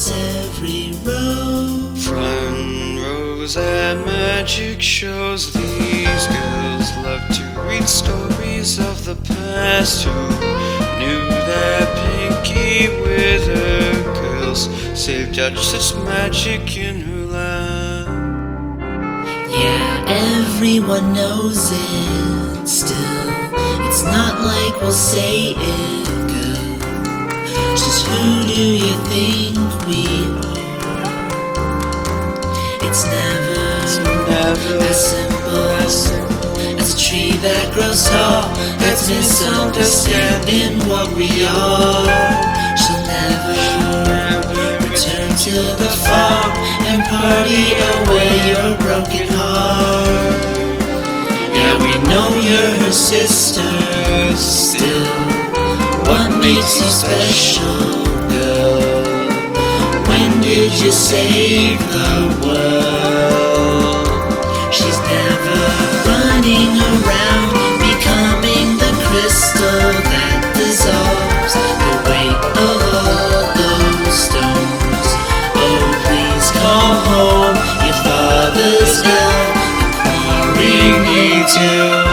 hits every row. Front rows at magic shows. These girls love to read stories of the past. Who knew that Pinky with her curls saved Duchess magic in her lap? Yeah, everyone knows it still. It's not like we'll say it good. Just who do you think we are? It's never as simple as a tree that grows tall. That's misunderstanding what we are. She'll never return to the farm and party away your broken heart. Yeah, we know you're her sister still. What makes you special, girl? When did you save the world? She's never running around, becoming the crystal that dissolves the weight of all those stones. Oh, please call home, your father's ill, the quarry needs you.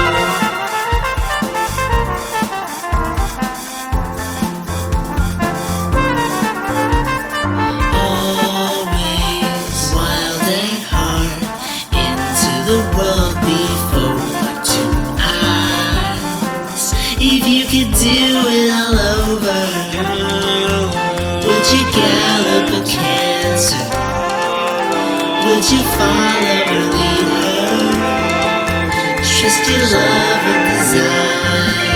The world before two eyes. If you could do it all over, would you gallop a cancer? Would you follow or lead her? Trust your love and desire.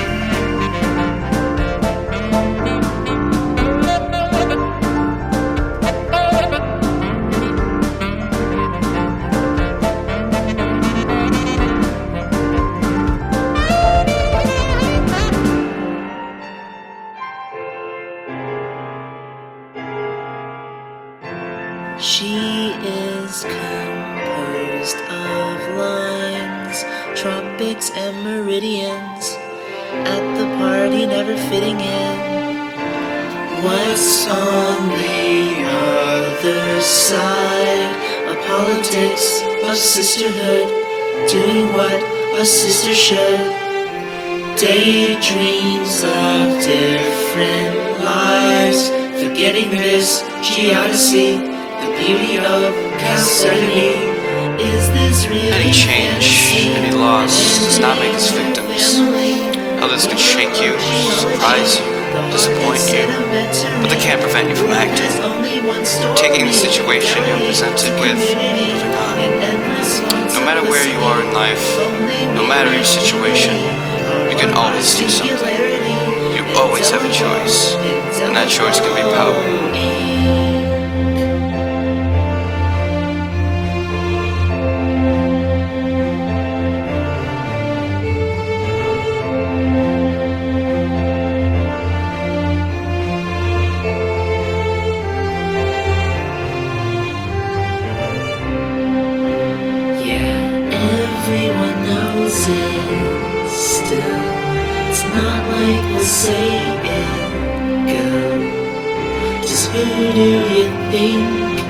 She is composed of lines, tropics and meridians, at the party never fitting in. What's on the other side of politics, of sisterhood, doing what a sister should? Daydreams of different lives, forgetting this, she ought to see the beauty of uncertainty. Is this really Any change, fantasy? any loss does not make us victims. Others can shake you, surprise you, disappoint you, but they can't prevent you from acting. Taking the situation you're presented with, moving on. No matter where you are in life, no matter your situation, you can always do something. You always have a choice, and that choice can be power. Everyone knows it still. It's not like we'll say it, girl. Just who do you think